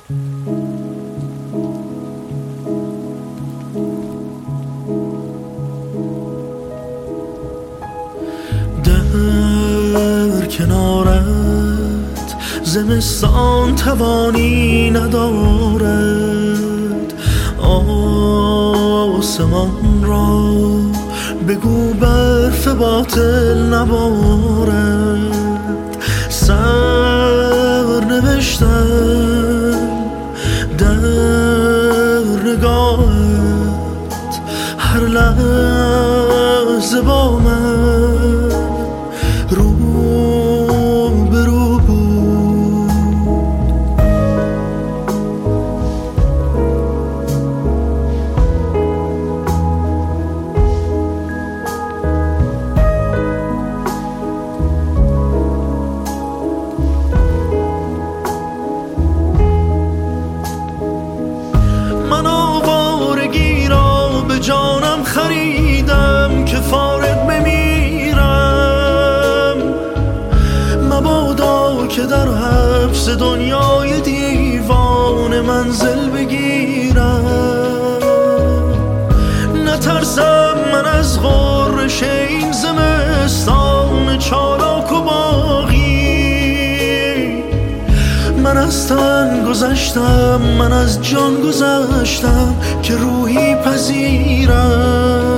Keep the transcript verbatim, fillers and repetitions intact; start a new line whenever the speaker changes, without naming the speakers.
در کنارت زمستان توانی ندارد، آسمان را بگو برف باطل نبارد. سر نوشتم در نگاهت، هر لحظه با من رو به رو بود. من آوارگی را به جانم خریدم که فارغ بمیرم، مبادا که در حبس دنیای دیوان منزل بگیرم. نترسم من از غرش این زمستان چالاک و باغی، من از تن گذشتم، من از جان گذشتم که روحی پذیرم.